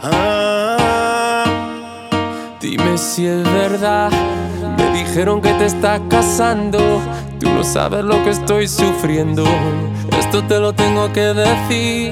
Dime si es verdad. Me dijeron que te estás casando. Tú no sabes lo que estoy sufriendo. Esto te lo tengo que decir.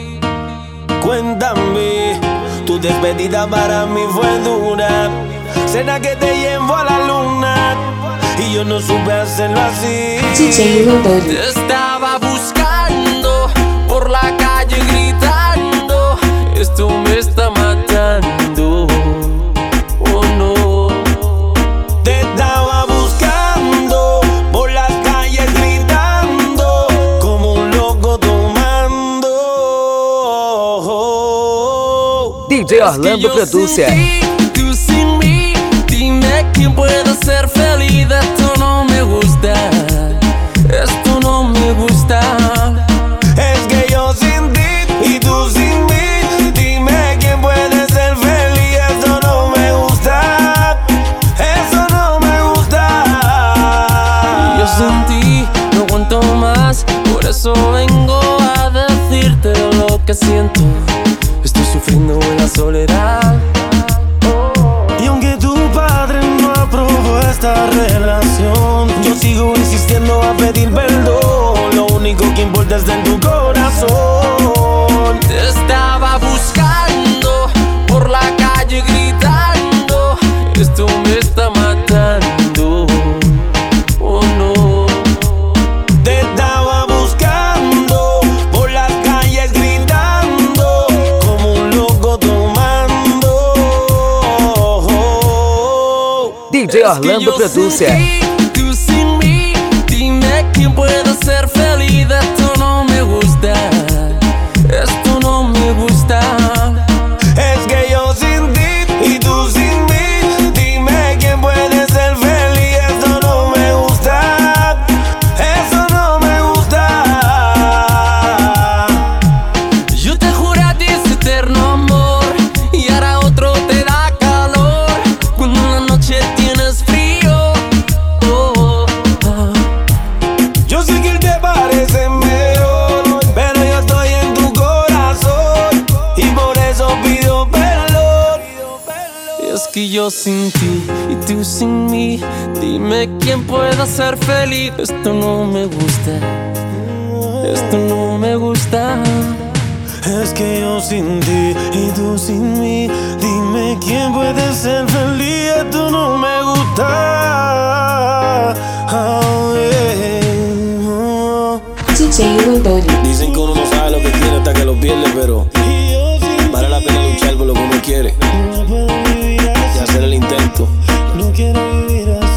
Cuéntame, tu despedida para mí fue dura. Cena que te llevo a la luna y yo no supe hacerlo así. Te estaba buscando por la calle gritando. Esto me está matando. Oh no. Te estaba buscando por las calles gritando como un loco tomando. DJ Orlando Producer. Tú sin mí, dime quién puede ser feliz. Esto no me gusta. Esto no me gusta. Es que yo sin ti y tú sin mí, dime quién puede ser feliz. Eso no me gusta. Eso no me gusta. Yo sin ti no aguanto más. Por eso vengo a decirte lo que siento. Estoy sufriendo en la soledad. Y aunque tu padre no aprobó esta relación, yo sigo insistiendo a pedir perdón. Lo único que importa es en tu corazón. Te estaba buscando por la calle gritando. Esto me está matando. Oh no. Te estaba buscando por las calles gritando como un loco tomando. DJ Orlando Producer. Tú sin mí, dime quién puede ser feliz. Esto no me gusta. Esto no me gusta. Es que yo sin ti y tú sin mí, dime quién puede ser feliz. Eso no me gusta. Eso no me gusta. Yo te juré a ti ese eterno amor y ahora otro te da calor cuando en la noche tienes frío. Oh, oh. Yo sé que él te parece mejor, pero yo estoy en tu corazón y por eso pido perdón. Y es que yo sin ti y tú sin mí, dime quién pueda ser feliz. Esto no me gusta. Esto no me gusta. Es que yo sin ti y tú sin mí, dime quién puede ser feliz. Esto no me gusta. Oh, yeah. Dicen que uno no sabe lo que tiene hasta que lo pierde, pero vale la pena luchar por lo que uno quiere y hacer el intento. No quiero vivir así.